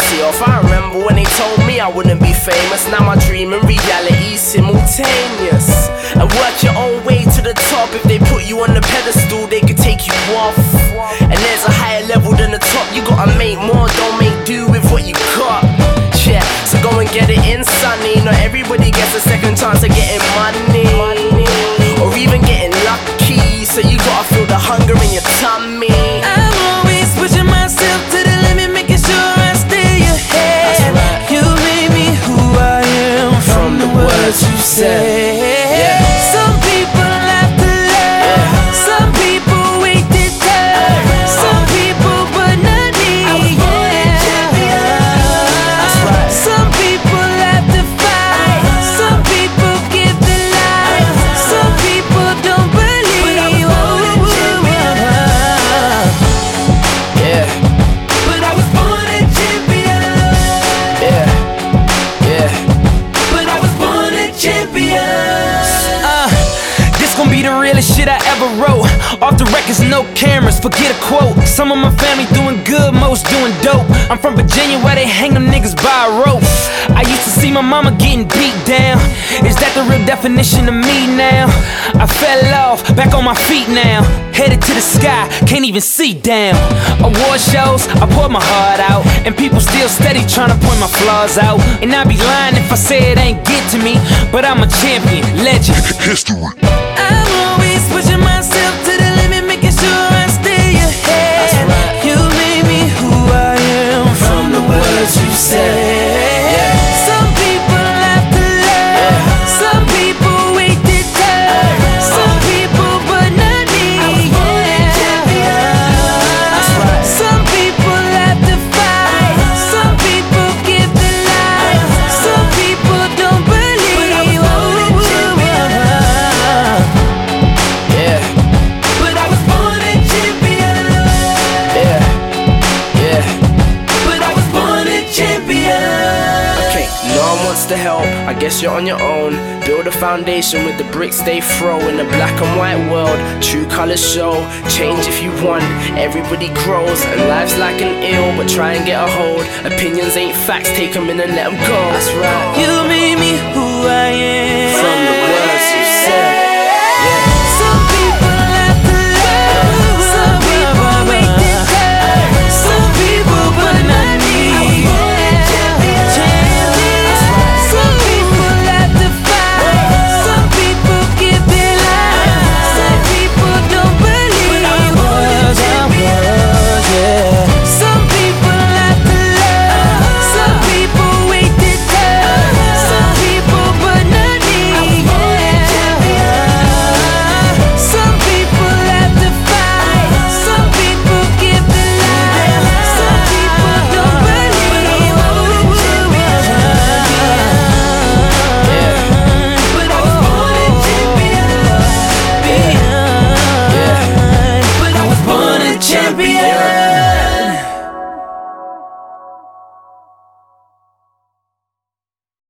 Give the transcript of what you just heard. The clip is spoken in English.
See off, I remember when they told me I wouldn't be famous. Now my dream and reality simultaneous. And work your own way to the top. If they put you on the pedestal, they could take you off. And there's a higher level than the top. You gotta make more, don't make do with what you got. Yeah, so go and get it in, sonny. Not everybody gets a second chance of getting money, or even getting lucky. So you gotta feel the hunger in your tummy. I'm always pushing myself to the limit, making sure I stay ahead. Right. You made me who I am from the words you said. Some people have to learn, some people wait their turn, some people but not me. Some people have to fight, some people give their life, some people don't believe. Yeah, But I was born a champion. yeah, yeah. But I was born a champion. This gon' be the realest shit I ever wrote. Off the records, no cameras, forget a quote. Some of my family doing good, most doing dope. I'm from Virginia where they hang them niggas by a rope. I used to see my mama getting beat down. Is that the real definition of me now? I fell off, back on my feet now. Headed to the sky, can't even see down. Award shows, I pour my heart out, and people still steady trying to point my flaws out. And I'd be lying if I say it ain't get to me, but I'm a champion, legend, History. I'm always pushing myself to the limit, making sure I stay ahead. You made me who I am from the words you said. Some people have to learn, some people wait their turn, some people but not me. Some people have to fight, some people give their life, some people don't believe. Yeah, But I was born a champion. yeah, yeah. But I was born a champion. Okay, no one wants to help, I guess you're on your own. Build a foundation with the bricks they throw. In a black and white world, true colors show. Change if you want, everybody grows. And life's like an ill, but try and get a hold. Opinions ain't facts, take them in and let them go. That's right. You made me who I